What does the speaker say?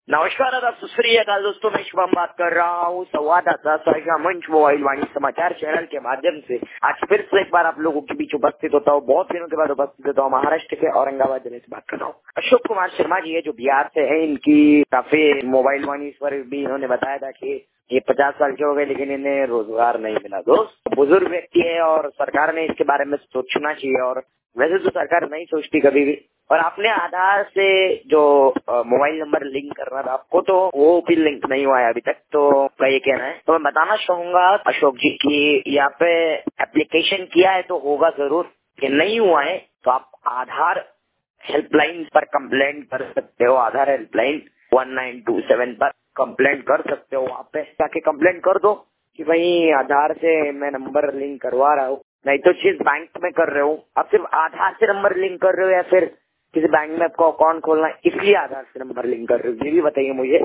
नमस्कार आदाब सत श्री अकाल दोस्तों, मैं शुभम बात कर रहा हूँ संवाददाता साझा मंच मोबाइल वाणी समाचार चैनल के माध्यम से। आज फिर से एक बार आप लोगों के बीच उपस्थित होता हूँ। बहुत दिनों के बाद उपस्थित होता हूँ। महाराष्ट्र के औरंगाबाद जिले से बात कर रहा हूँ। अशोक कुमार शर्मा जी है जो बिहार से है। इनकी काफी मोबाइल वाणी पर भी इन्होंने बताया था कि ये 50 साल के हो गए लेकिन इन्हें रोजगार नहीं मिला। दोस्त बुजुर्ग व्यक्ति है और सरकार ने इसके बारे में सोचना चाहिए। और वैसे तो सरकार नहीं सोचती कभी भी। और आपने आधार से जो मोबाइल नंबर लिंक करना था आपको, तो वो भी लिंक नहीं हुआ है अभी तक। तो का ये कहना है। तो मैं बताना चाहूंगा अशोक जी की यहाँ पे एप्लीकेशन किया है तो होगा जरूर, कि नहीं हुआ है तो आप आधार हेल्पलाइन पर कंप्लेंट कर सकते हो। आधार हेल्पलाइन 1927 पर कंप्लेंट कर सकते हो। वहाँ पे जाके कंप्लेंट कर दो कि भाई आधार से मैं नंबर लिंक करवा रहा हूँ। नहीं तो जिस बैंक में कर रहे हो आप सिर्फ आधार से नंबर लिंक कर रहे हो या फिर किसी बैंक में आपको अकाउंट खोलना है इसलिए आधार से नंबर लिंक कर रहे हो, ये भी बताइए मुझे।